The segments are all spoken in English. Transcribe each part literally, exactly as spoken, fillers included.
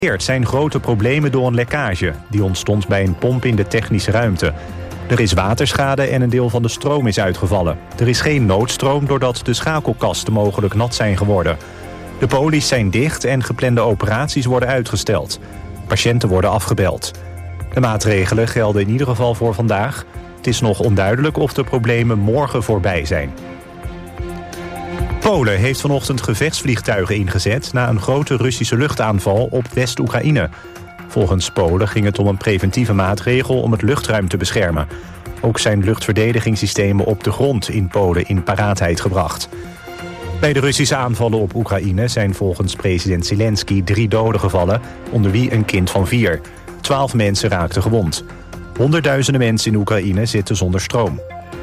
Er zijn grote problemen door een lekkage. Die ontstond bij een pomp in de technische ruimte. Er is waterschade en een deel van de stroom is uitgevallen. Er is geen noodstroom doordat de schakelkasten mogelijk nat zijn geworden. De polies zijn dicht en geplande operaties worden uitgesteld. Patiënten worden afgebeld. De maatregelen gelden in ieder geval voor vandaag. Het is nog onduidelijk of de problemen morgen voorbij zijn. Polen heeft vanochtend gevechtsvliegtuigen ingezet na een grote Russische luchtaanval op West-Oekraïne. Volgens Polen ging het om een preventieve maatregel om het luchtruim te beschermen. Ook zijn luchtverdedigingssystemen op de grond in Polen in paraatheid gebracht. Bij de Russische aanvallen op Oekraïne zijn volgens president Zelensky drie doden gevallen, onder wie een kind van vier. Twaalf mensen raakten gewond. Honderdduizenden mensen in Oekraïne zitten zonder stroom.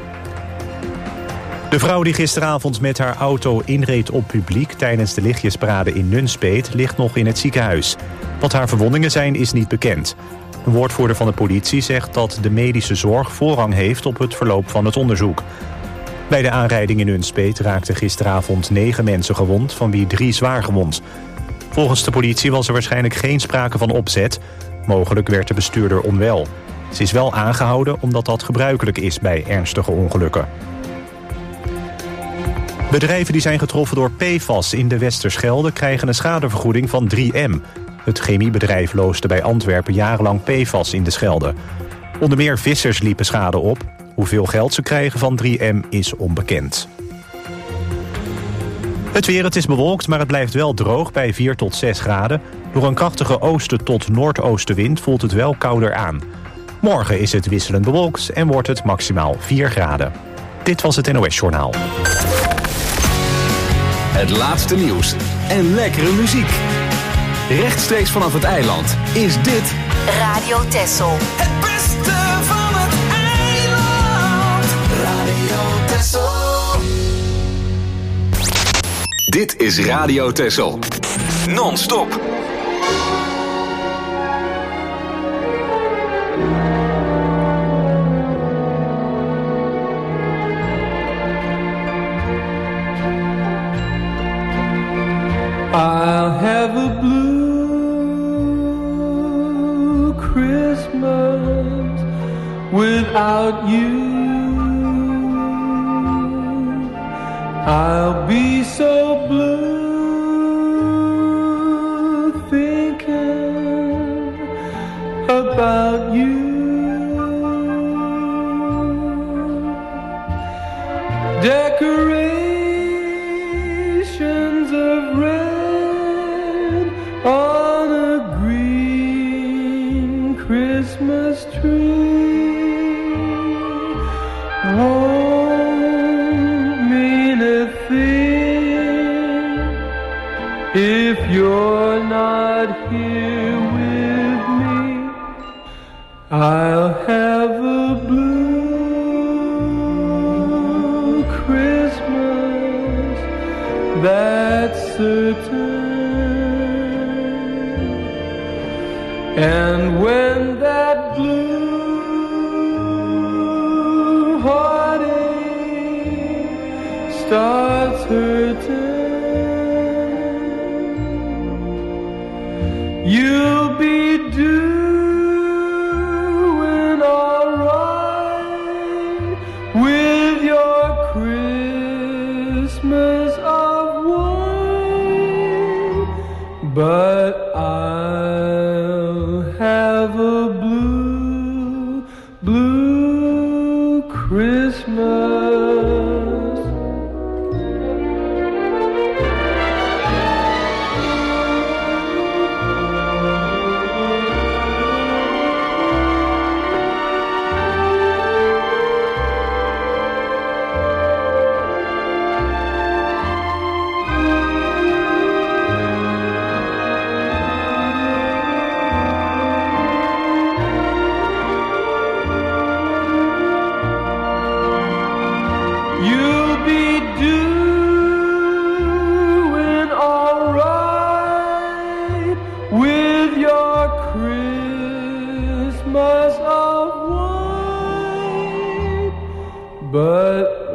De vrouw die gisteravond met haar auto inreed op publiek tijdens de lichtjesparade in Nunspeet ligt nog in het ziekenhuis. Wat haar verwondingen zijn is niet bekend. Een woordvoerder van de politie zegt dat de medische zorg voorrang heeft op het verloop van het onderzoek. Bij de aanrijding in Nunspeet raakten gisteravond negen mensen gewond, van wie drie zwaar gewond. Volgens de politie was er waarschijnlijk geen sprake van opzet. Mogelijk werd de bestuurder onwel. Ze is wel aangehouden omdat dat gebruikelijk is bij ernstige ongelukken. Bedrijven die zijn getroffen door P F A S in de Westerschelde krijgen een schadevergoeding van drie M. Het chemiebedrijf loosde bij Antwerpen jarenlang P F A S in de Schelde. Onder meer vissers liepen schade op. Hoeveel geld ze krijgen van drie M is onbekend. Het weer, het is bewolkt, maar het blijft wel droog bij vier tot zes graden. Door een krachtige oosten tot noordoostenwind voelt het wel kouder aan. Morgen is het wisselend bewolkt en wordt het maximaal vier graden. Dit was het N O S-journaal. Het laatste nieuws en lekkere muziek. Rechtstreeks vanaf het eiland is dit Radio Texel. Het beste van het eiland. Radio Texel. Dit is Radio Texel. Non-stop. I'll have a blue Christmas without you. I'll be so blue thinking about you. Decorations of red on a green Christmas tree won't mean a thing if you're not here with me. I'll have a blue Christmas, that's certain. And when that blue heartache starts hurting, you'll be doing alright with your Christmas of wine. But I'll have a blue, blue Christmas. You'll be doing alright with your Christmas of wine, but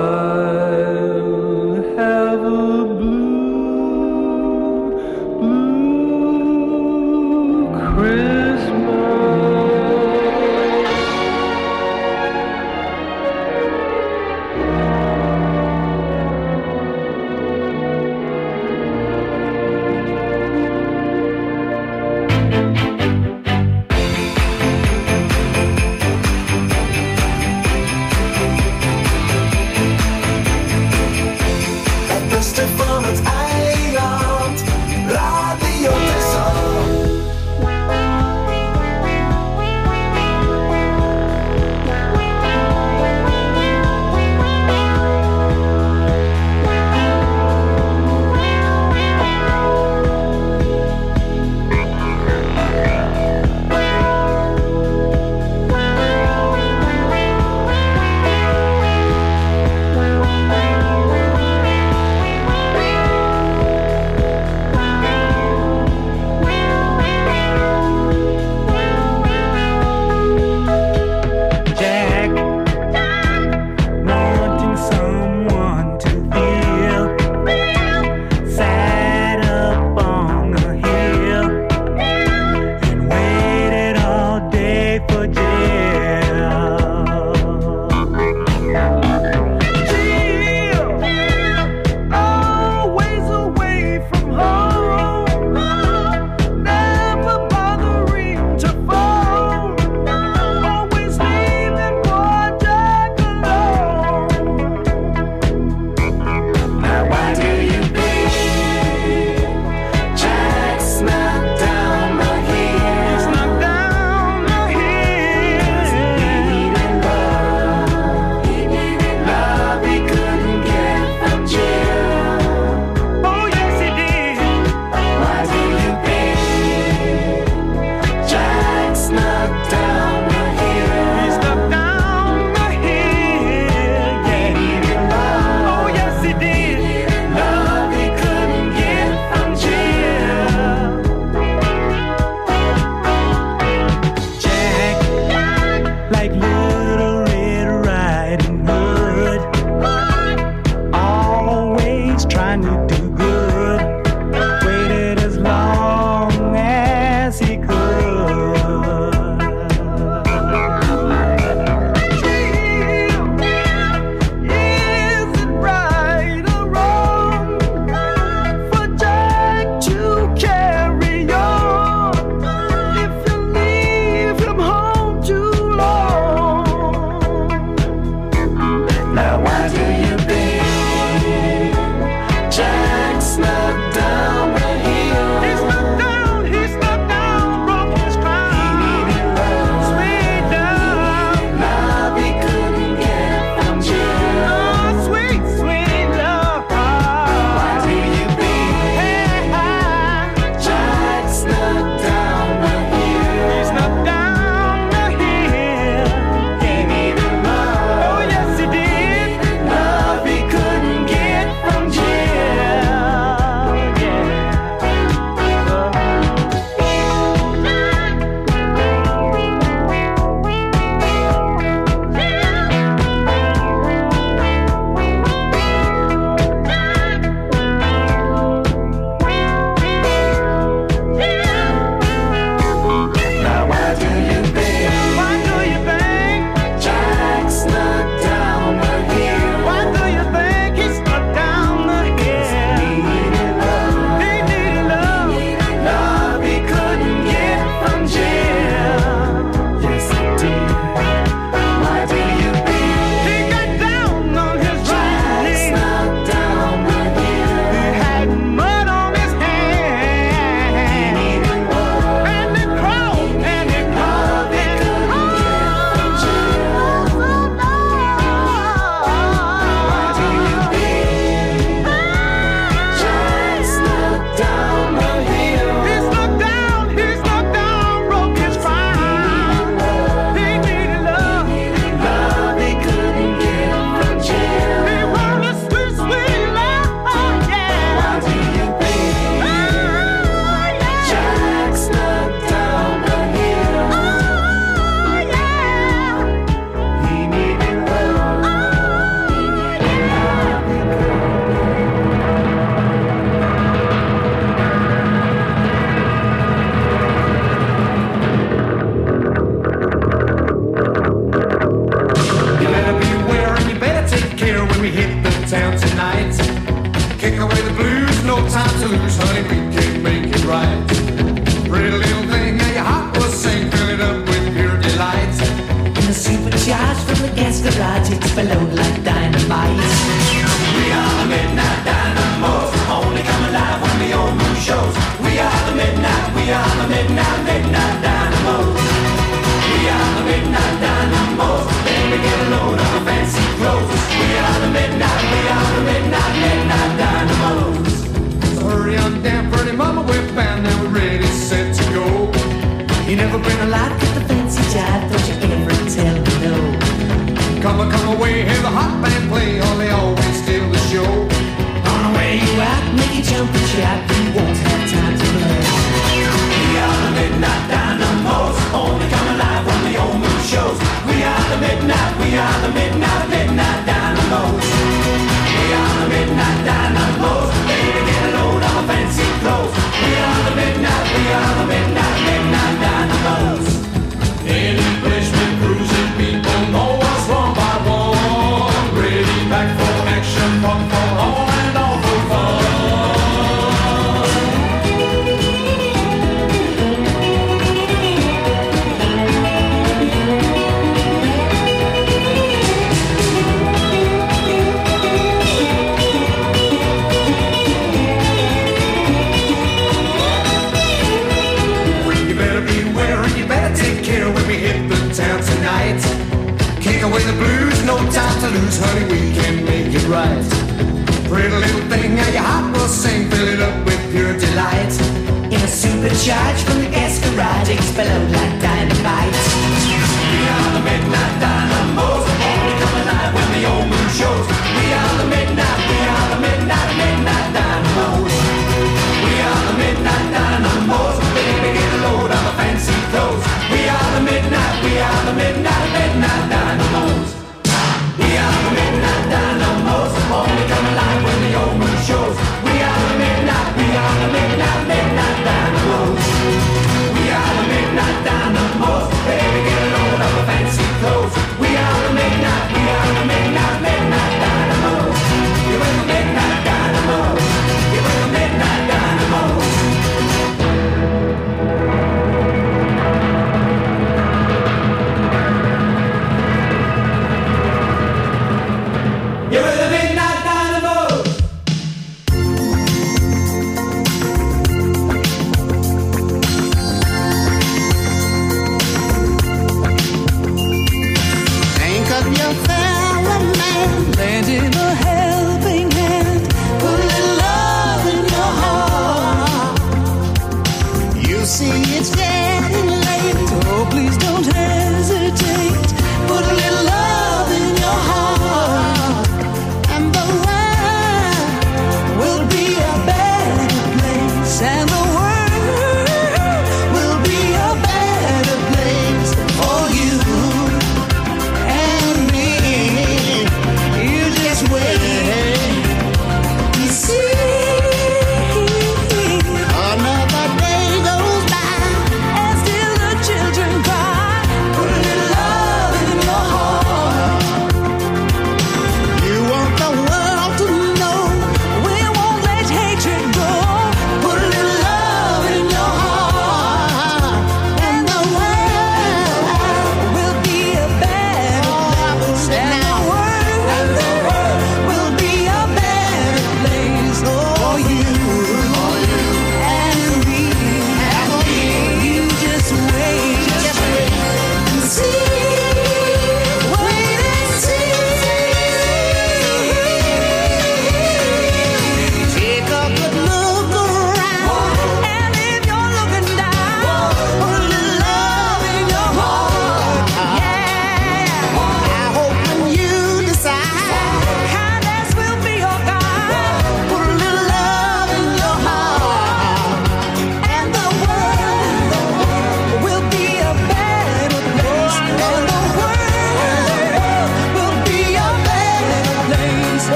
I'll have a blue, blue midnight, midnight dynamos. We are the midnight dynamos. Baby, get a load of fancy clothes. We are the midnight, we are the midnight, midnight dynamos. So hurry on down, pretty mama, we're bound and we're ready, set to go. You never been alive, get the fancy jive, don't you ever tell me no. Come on, come away, hear the hot band play, or they always steal the show. On the way you out, make you jump and shout, you won't have time to play. We are the midnight dynamos, only come alive when the old moon shows. We are the midnight, we are the midnight, midnight dynamos. We are the midnight dynamos, baby get a load of fancy clothes. We are the midnight, we are the midnight, midnight dynamos. Any Bushman cruising people know us one by one. Ready back for action, fun for all and all for fun. Town tonight, kick away the blues, no time to lose, honey, we can make it right. Pretty little thing, now your heart will sing, fill it up with pure delight. In a supercharged from the gas garage, explode like dynamite. We are the midnight dynamos, only come alive when the old moon shows. We are the midnight, we are the midnight, midnight dynamos. We are the midnight dynamos, baby get a load of fancy clothes. We are the midnight, we are the midnight, midnight dynamos. We are the midnight dynamos, only come alive when the old moon shows. We are the midnight, we are the midnight, midnight dynamos. We are the midnight dynamos, baby get a load of fancy clothes. We are the midnight, we are the midnight, midnight dynamos. You're the midnight dynamos. You're the midnight dynamos. Heart.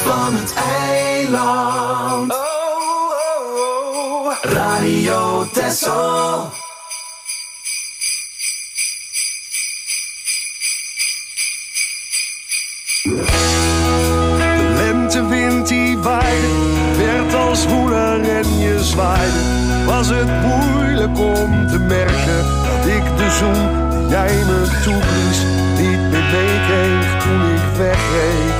van het eiland. Oh, oh, oh. Radio Texel. De lentewind die waaide, werd als woeler en je zwaaide. Was het moeilijk om te merken dat ik de zoen die jij me toeblies niet meer meekreeg toen ik wegreed.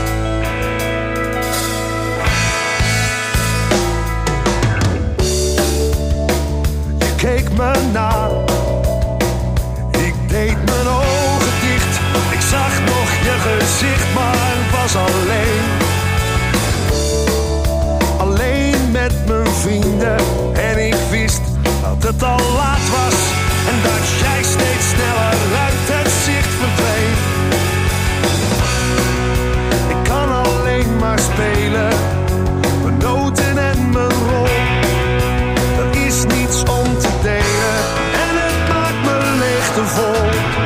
Je keek me na, ik deed mijn ogen dicht. Ik zag nog je gezicht, maar was alleen. Alleen met mijn vrienden en ik wist dat het al laat was en dat jij steeds sneller uit het zicht verdween. Ik kan alleen maar spelen, mijn noten en mijn rol. Er is niets om te delen en het maakt me leegte vol.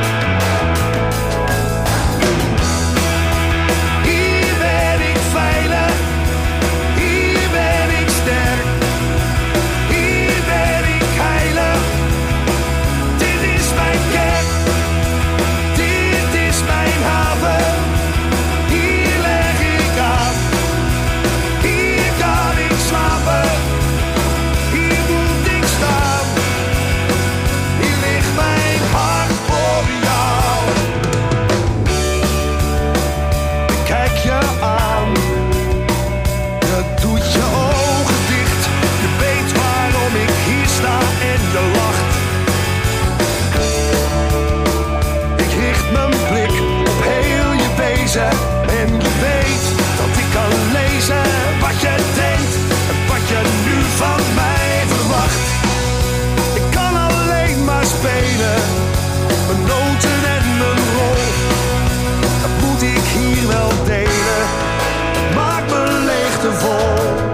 En je weet dat ik kan lezen wat je denkt en wat je nu van mij verwacht. Ik kan alleen maar spelen, mijn noten en mijn rol. Dat moet ik hier wel delen, het maakt me leegte vol.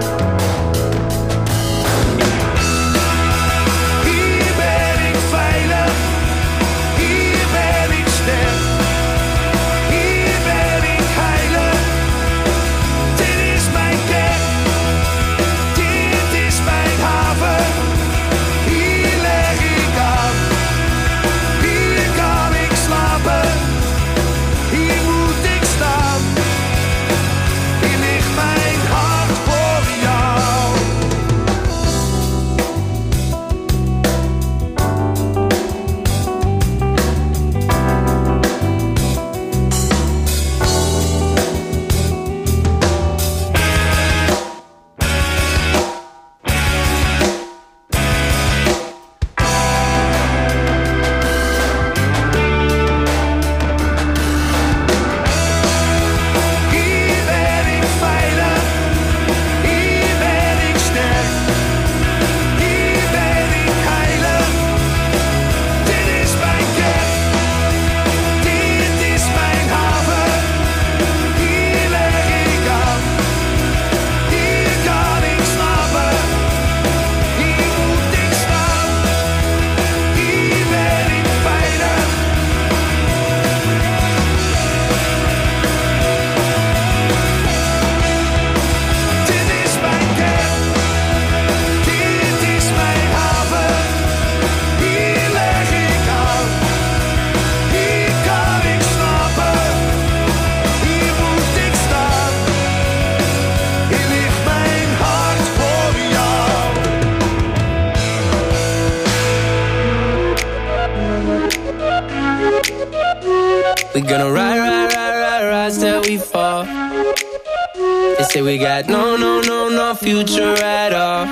Hier ben ik veilig, hier ben ik sterk. We gonna ride, ride, ride, ride, ride till we fall. They say we got no, no, no, no future at all.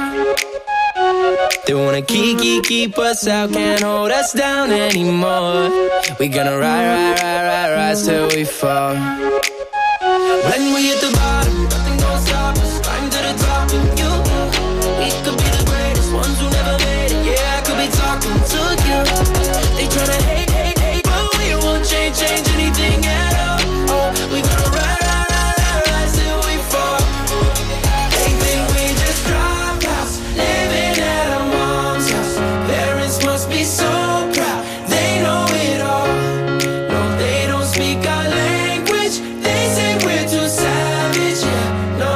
They wanna keep, keep, keep us out, can't hold us down anymore. We gonna ride, ride, ride, ride, ride till we fall. When we hit the bottom, nothing gon' stop us. Climb to the top of you. We could be the greatest ones who never made it. Yeah, I could be talking to you. They tryna hate, hate, hate, but we won't change, change anything at all. Oh, we gonna ride, ride, ride, ride, ride till we fall. They think we just dropped out, living at our mom's house. Parents must be so proud, they know it all. No, they don't speak our language. They say we're too savage, yeah. No,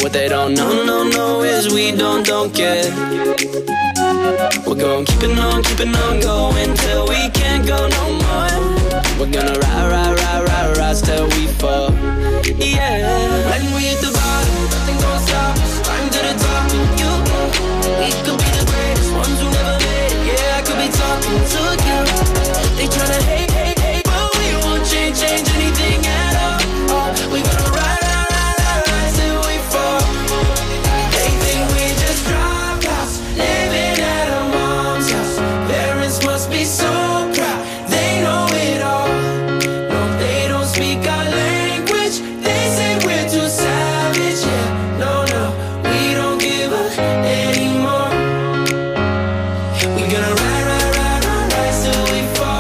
What they don't know, no, no is we don't, don't care. We're gonna keep it on, keep it on going till we can't go no more. We're gonna ride, ride, ride, ride, rise till we fall. Yeah. When we hit the bottom, nothing gonna stop us. Climb to the top, you know we could be the greatest ones who never made it. Yeah, I could be talking to you. They tryna hate, hate, hate, but we won't change, change anything at all. Oh, we gonna ride, ride, ride, ride, ride till we fall. They think we just dropped out, living at a mom's house. Parents must be so proud, they know it all. No, they don't speak our language. They say we're too savage. Yeah, no, no, we don't give up anymore. We gonna ride, ride, ride, ride, rise till we fall.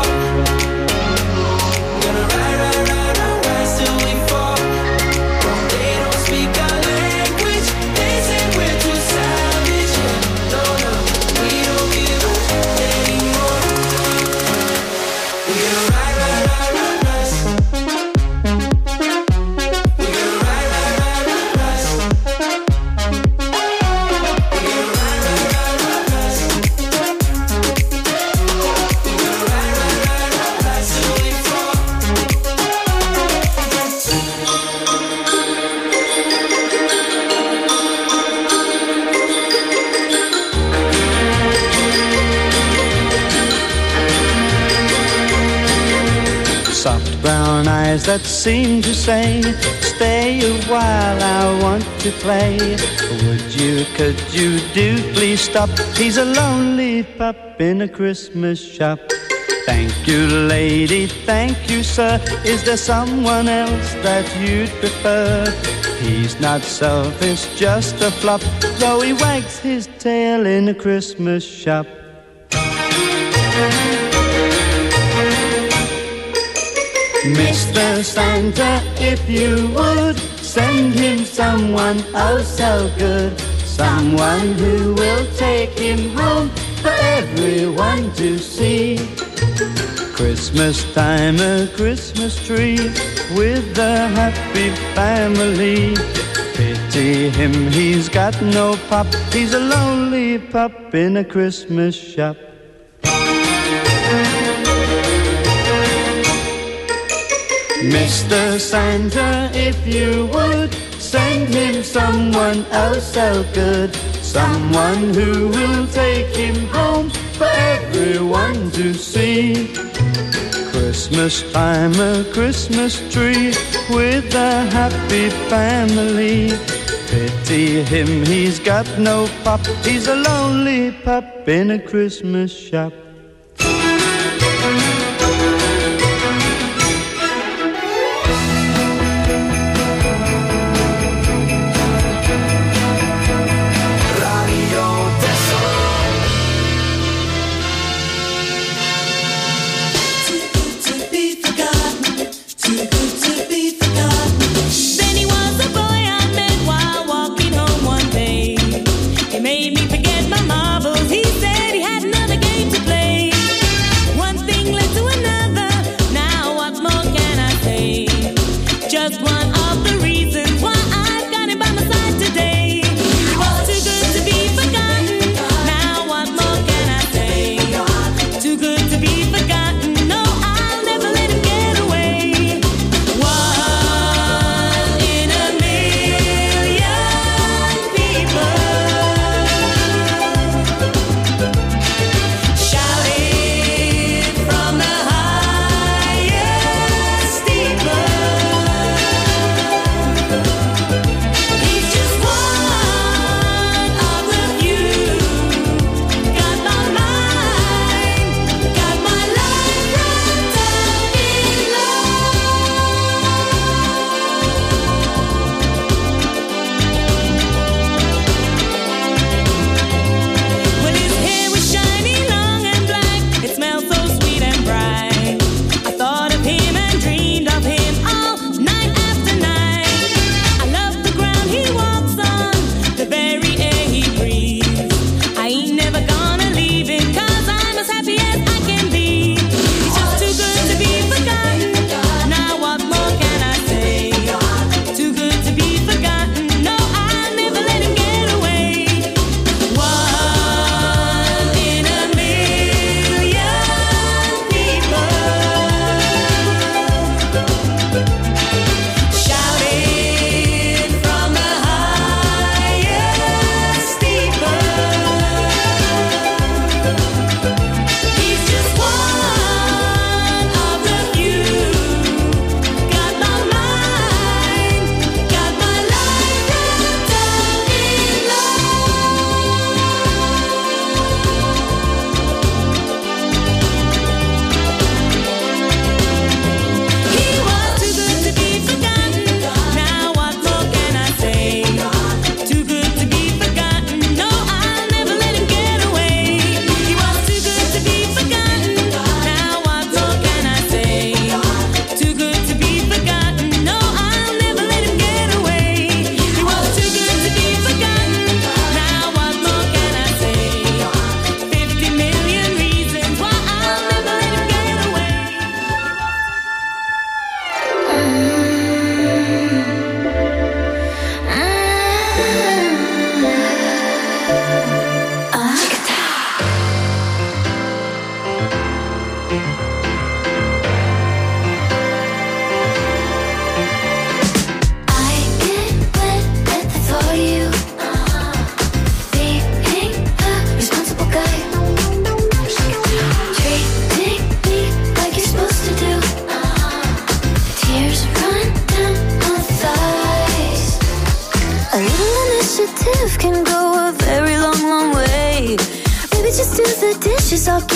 Gonna ride, ride, ride, ride, rise till we fall. No, they don't speak our language. They say we're too savage. Yeah, no, no, we don't give up anymore. We gonna ride, ride, ride, ride, rise. We gonna ride, ride, ride, ride, rise. We gonna ride, ride, ride, ride, rise. We gonna ride, ride, ride, ride, rise till we fall. Soft brown eyes that seem to say, stay a while, I want to play. Would you, could you do, please stop? He's a lonely pup in a Christmas shop. Thank you, lady, thank you, sir. Is there someone else that you'd prefer? He's not selfish, just a flop, though he wags his tail in a Christmas shop. Mister Santa, if you would, send him someone oh so good. Someone who will take him home for everyone to see. Christmas time, a Christmas tree with a happy family. Pity him, he's got no pop. He's a lonely pup in a Christmas shop. Mister Santa, if you would, send him someone oh so good. Someone who will take him home for everyone to see. Christmas time, a Christmas tree with a happy family. Pity him, he's got no pop. He's a lonely pup in a Christmas shop. Made me forget my marbles. He said he had another game to play.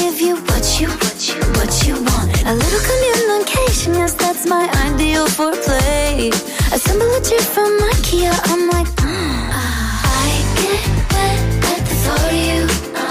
give you what you, what you, what you want. A little communication, yes, that's my ideal foreplay. Assemble a chair from IKEA, I'm like, mm. I get wet at the thought of you.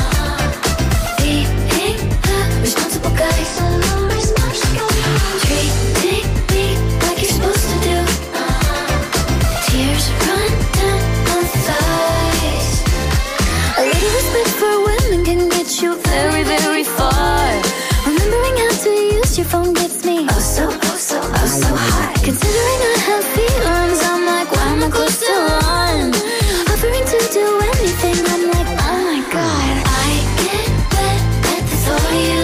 Being a responsible guy, so responsible. Treating me like you're supposed to do. Tears run down my thighs. A little respect for women can get you very, very far. Remembering how to use your phone gets me oh so, oh so, oh so hot. Considering I have feelings, I'm like, why am I close to one? Offering to do anything, I'm like, oh my god. I get wet at the thought of you.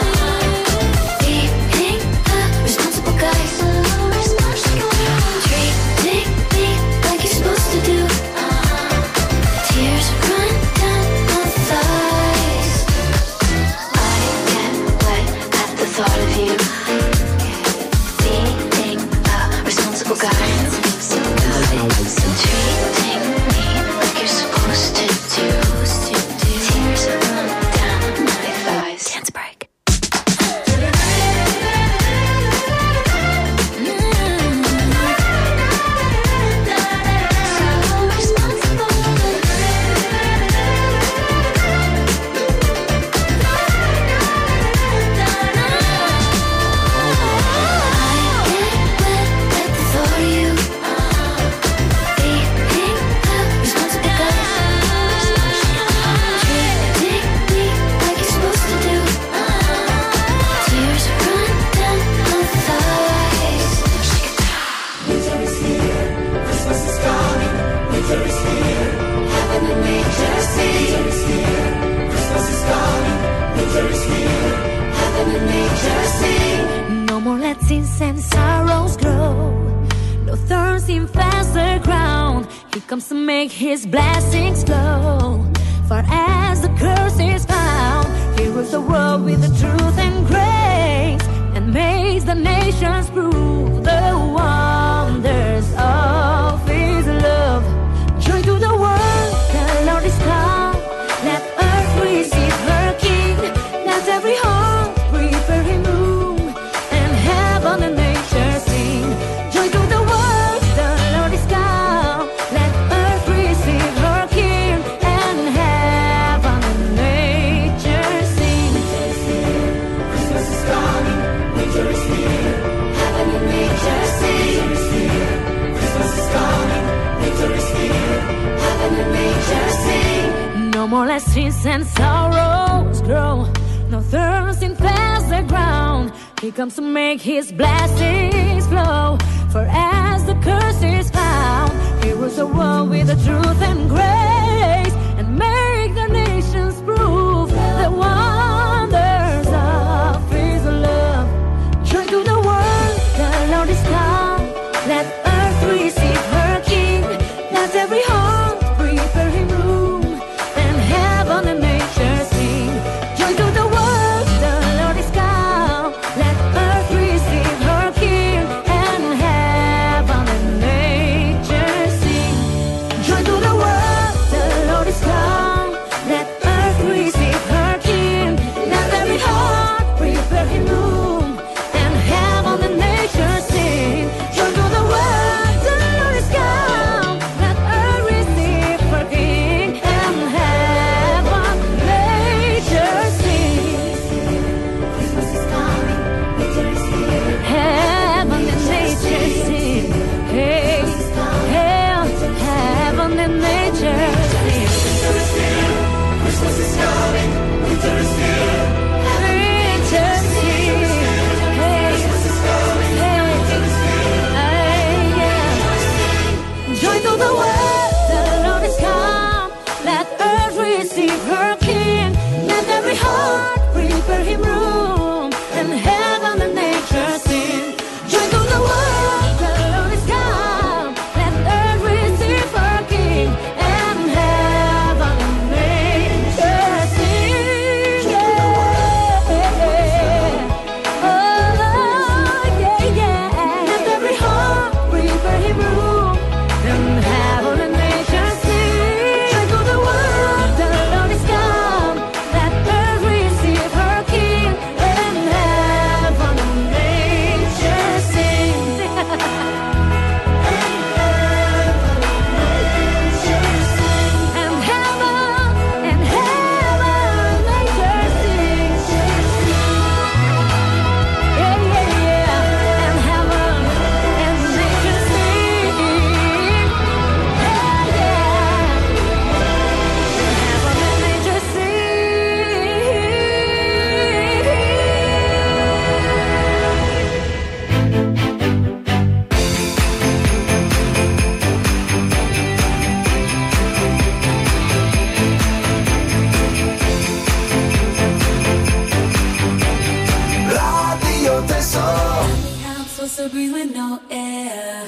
Being a responsible guy, so responsible. Treating me like you're supposed to do. Tears run down my thighs. I get wet at the thought of you. Being a responsible guy. Treating me like you're supposed to do. Tears run down my thighs. Dance break. No more let sins and sorrows grow. No thorns infest the ground. He comes to make his blessings flow. For as the curse is found, he rules the world with the truth and grace, and makes the nations prove the wonders of his love. Joy to the world, the Lord is come. Let earth receive her King. Let every heart prepare him room, and heaven and nature sing. Joy to the world, the Lord is come. Let earth receive her King, and heaven and nature sing. Christmas is coming, winter is here. Heaven and nature sing. Christmas is coming, winter is here. Heaven and nature sing. No more let sins and sorrows grow. No thirst infest the ground. He comes to make his blessings flow. For as the curse is found, he rules the world with the truth and grace, and make the nations prove the wonders of his love. Joy to the world, the Lord is come. Let earth receive her King. Let every heart prepare him room, and heaven and nature sing. Joy to the world, the Lord is come. Let earth receive her King, and heaven and nature sing. Joy to the world, the Lord is come. Let earth receive her King, supposed to breathe with no air?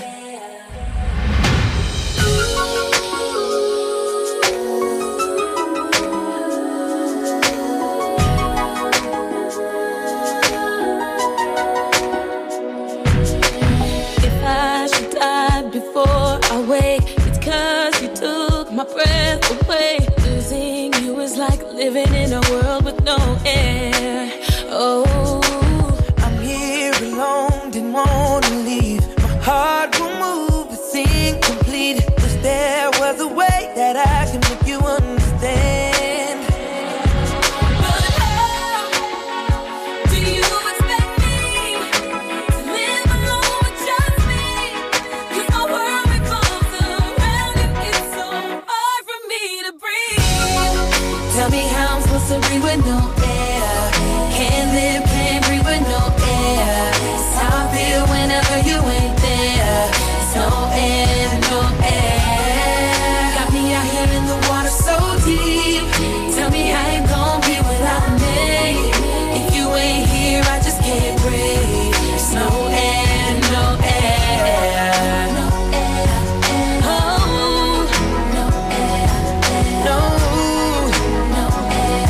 If I should die before I wake, it's 'cause you took my breath away. Losing you is like living in a world with no air. Oh, I'm here alone, didn't wanna leave. My heart will move, it's incomplete. Wish there was a way that I can make you understand. But how do you expect me to live alone with just me? 'Cause my world revolves around you. It's so hard for me to breathe. Tell me how I'm supposed to breathe with no air. Can't live, can't breathe with no air. It's how I feel whenever you ain't there. It's no air, no air. Got me out here in the water so deep. Tell me how you gon' be without me. If you ain't here, I just can't breathe. It's no air, no air. No air, oh, no air, no, no air,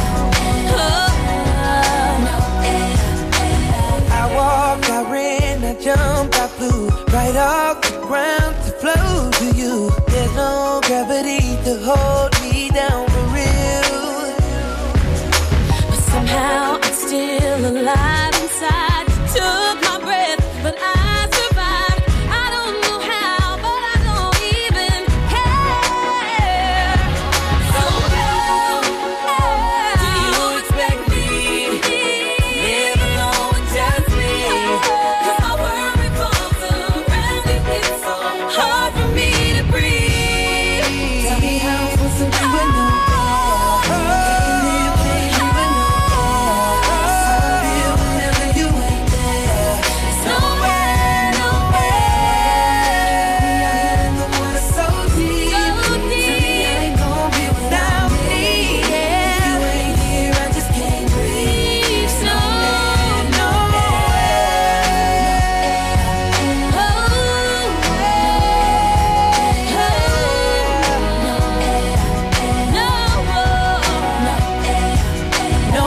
oh, no air. I walked, I ran, I jumped, I flew right off the ground to flow to you. There's no gravity to hold me down for real. but somehow I'm still alive inside. You took my breath, but I survived. I don't know how, but I don't even care. So how Do you expect me to live alone with just me? 'Cause my world revolves around you. It's so hard for me to breathe. Tell me how I'm supposed to be with no air. Can't live, can't live with no air. It's how I feel whenever you ain't there. It's no air, no air. Me out here in the water so deep. Tell me how you gon' be without me. If you ain't here, I just can't breathe. It's no air, no no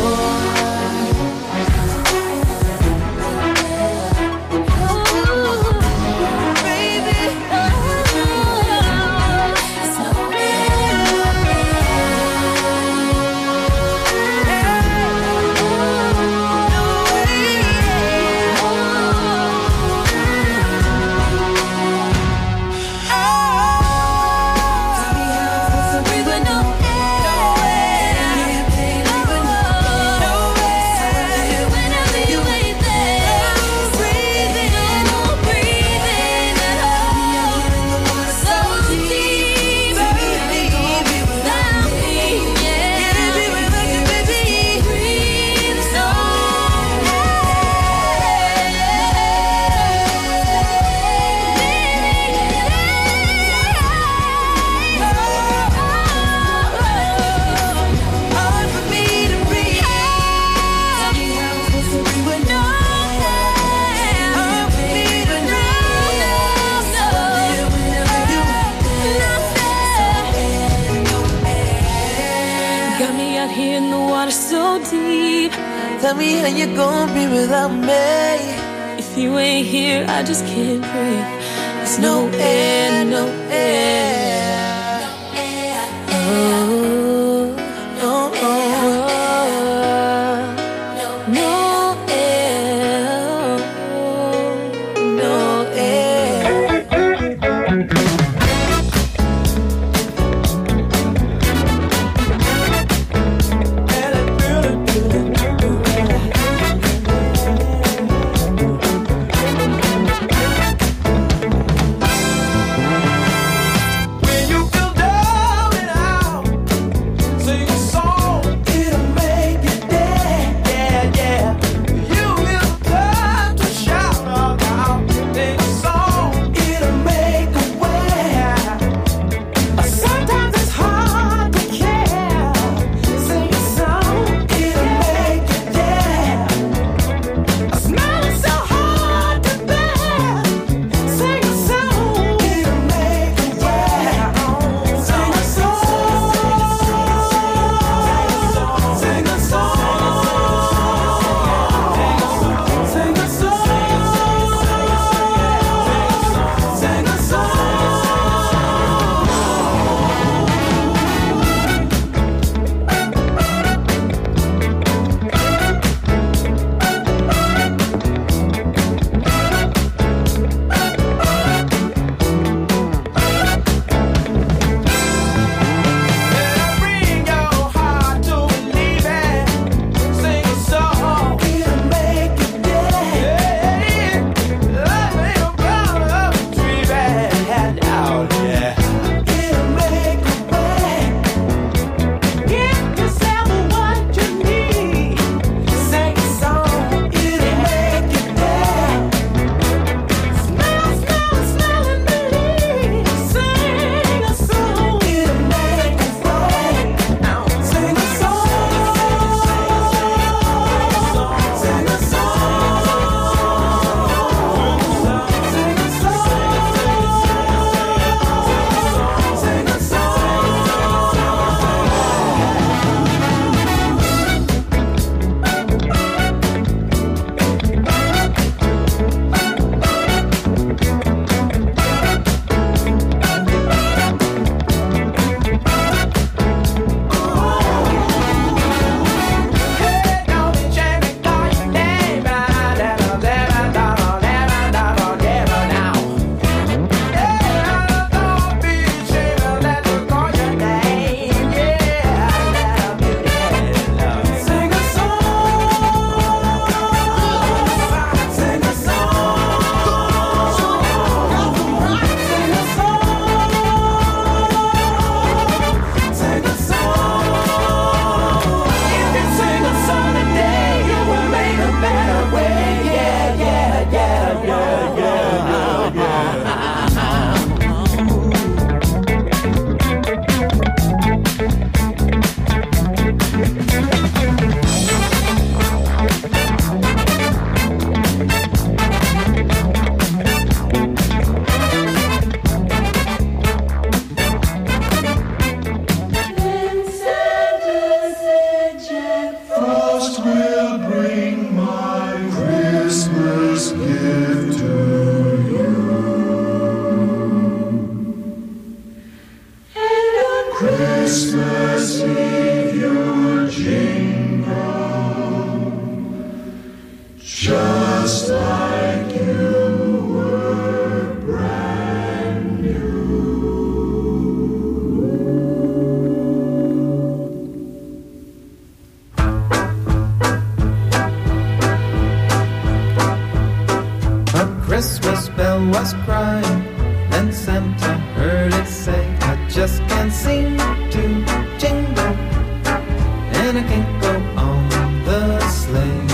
more, baby. It's no hard for me to breathe. Tell me how I'm supposed to breathe with no air. Hard for me to breathe. Whenever you ain't there. No air. got me out here in the water so deep. Tell me how you gon' be without me. If you ain't here, I just can't breathe. There's no air, no air. Oh, No, no air, no air. bell was crying, then Santa heard it say, I just can't seem to jingle, and I can't go on the sleigh.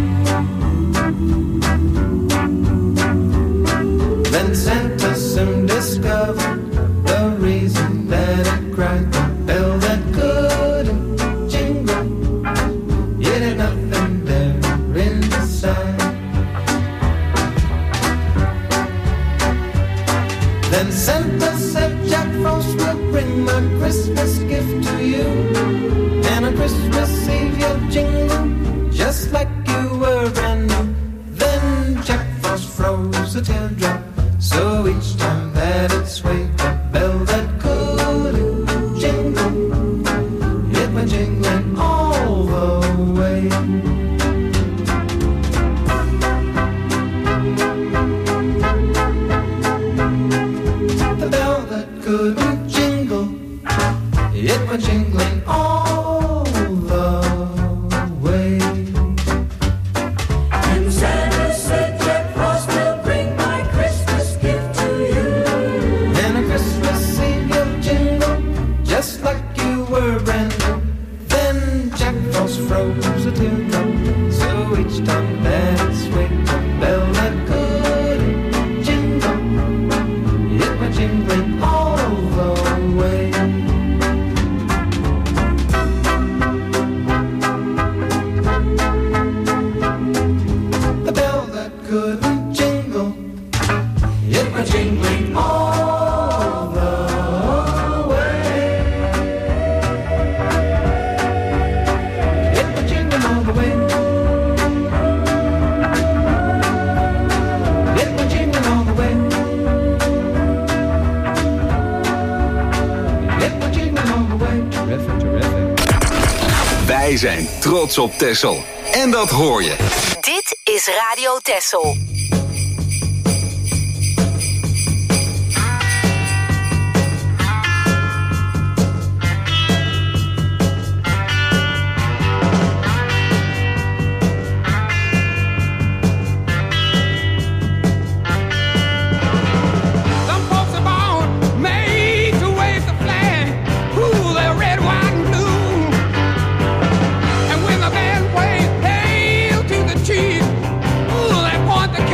Then Santa soon discovered the reason that it cried, the bell that couldn't jingle, it had nothing there inside. Then Santa said, Jack Frost will bring my Christmas gift to you, and on Christmas Eve you'll jingle just like you were brand new. Then Jack Frost froze a teardrop, so each time that it swayed, the bell that couldn't jingle, it went jingling all the way. The bell that couldn't jingle, it went jingling all the way. And Santa said, Jack Frost will bring my Christmas gift to you. And on Christmas Eve you'll jingle just like you were brand new. Then Jack Frost froze a teardrop, so each time that it swayed, the bell that couldn't jingle, it went jingling all the way. The bell that couldn't jingle, it went jingling all the way. It went jingling all the way. It went jingling all the way. It went jingling all the way. Terrific, terrific. Wij zijn trots op Texel. En dat hoor je. Dit is Radio Texel. Some folks are born made to wave the flag. Ooh, they're red, white, and blue. And when the band plays "Hail to the Chief," ooh, they point the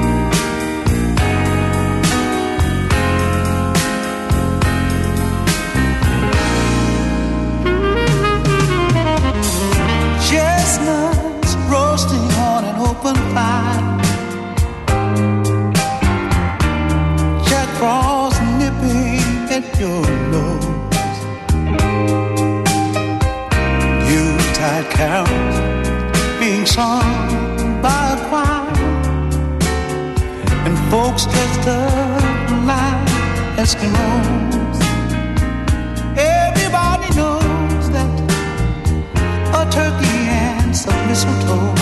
Eskimos. Everybody knows that a turkey and some mistletoe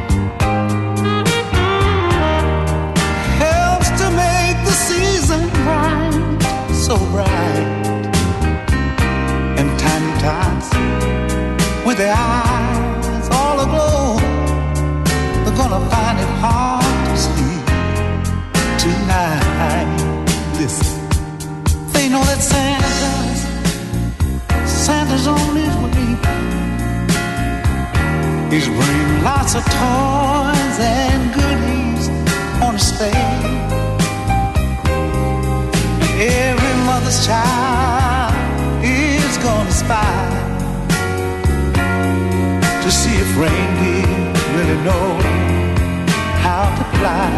helps to make the season bright, so bright. And tiny tots with their eyes all aglow, they're gonna find it hard to sleep tonight. Listen, they know that Santa's, Santa's on his way. He's bringing lots of toys and goodies on a sleigh. Every mother's child is gonna spy to see if reindeer really know how to fly.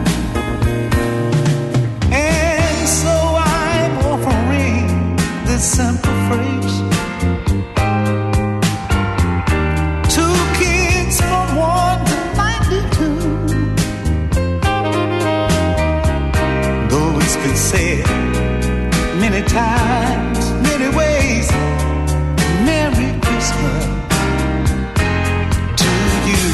And so I'm offering this simple phrase to kids from one to ninety-two. Though it's been said many times, many ways, Merry Christmas to you.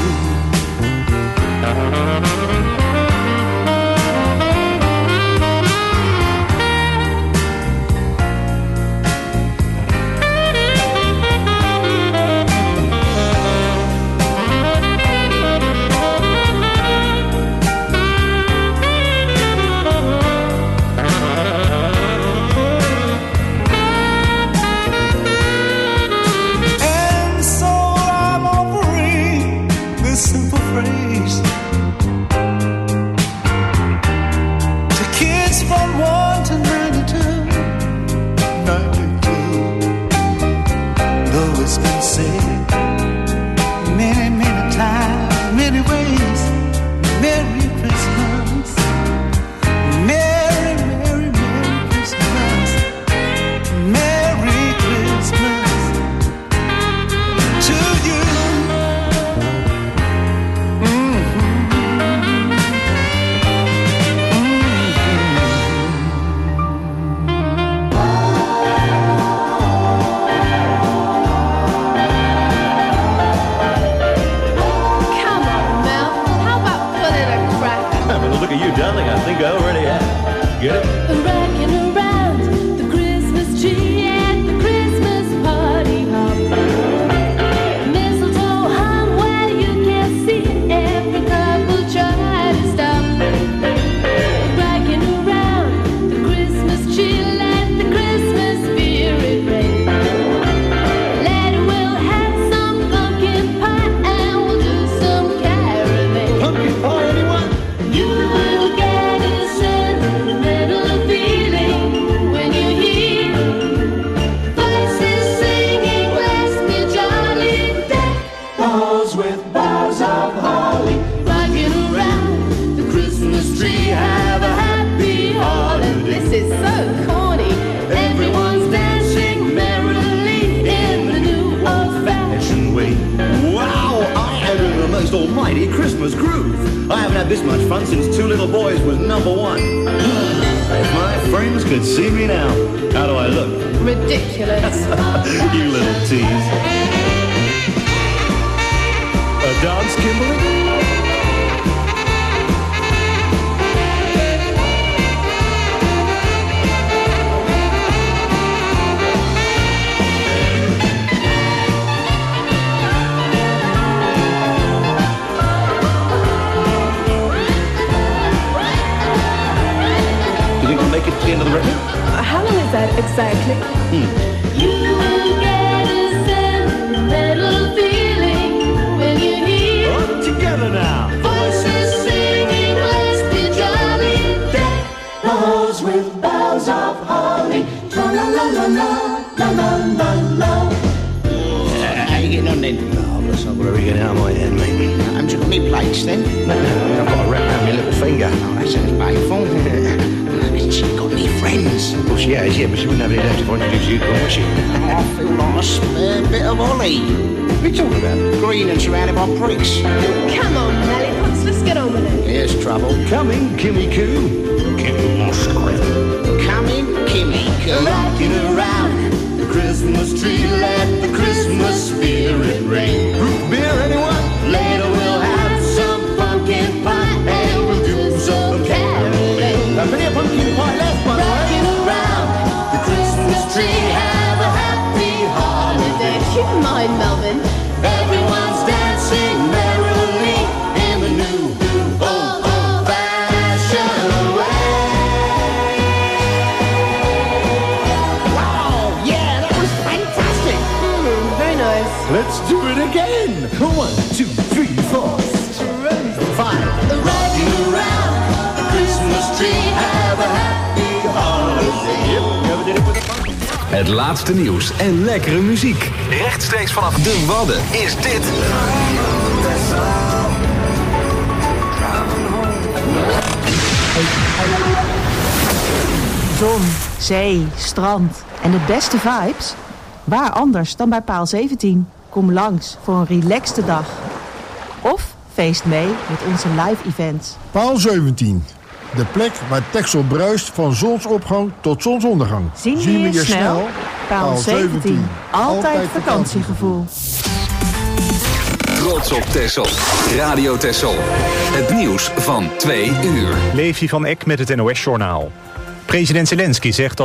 Almighty Christmas groove. I haven't had this much fun since Two Little Boys was number one. If my friends could see me now, how do I look? Ridiculous. You little tease. A dance, Kimberly? Make it to the end of the record? Uh, how long is that exactly? Hmm. You will get a sentimental feeling when you hear all together now. Voices singing, let's be jolly. Deck the halls with boughs of holly. La la la la la la la la la. How you getting on then? Oh, that's not very getting out of my head, mate. Haven't you got any plates then? No, no, I've got a wrap around my little finger. Oh, that sounds painful. Hasn't she got any friends? Well, she has, yeah, but she wouldn't have any left if I introduced you, would she? Oh, I feel like a spare bit of Ollie. What are you talking about? Green and surrounded by pricks. Come on, Lollipops, let's get on with it. Here's trouble. Coming, Kimmy Coo. Kimmy Musgrave. Come Let's do it again. One, two, three, four, five. Rocking around the Christmas tree. Have a happy holiday. Yep, did it with the Het laatste nieuws en lekkere muziek. Rechtstreeks vanaf de Wadden is dit. Zon, zee, strand en de beste vibes? Waar anders dan bij Paal zeventien? Kom langs voor een relaxte dag. Of feest mee met onze live events. Paal zeventien. De plek waar Texel bruist van zonsopgang tot zonsondergang. Zien we je snel? Paal zeventien. Altijd vakantiegevoel. Trots op Texel. Radio Texel. Het nieuws van twee uur. Levi van Eck met het N O S-journaal. President Zelensky zegt dat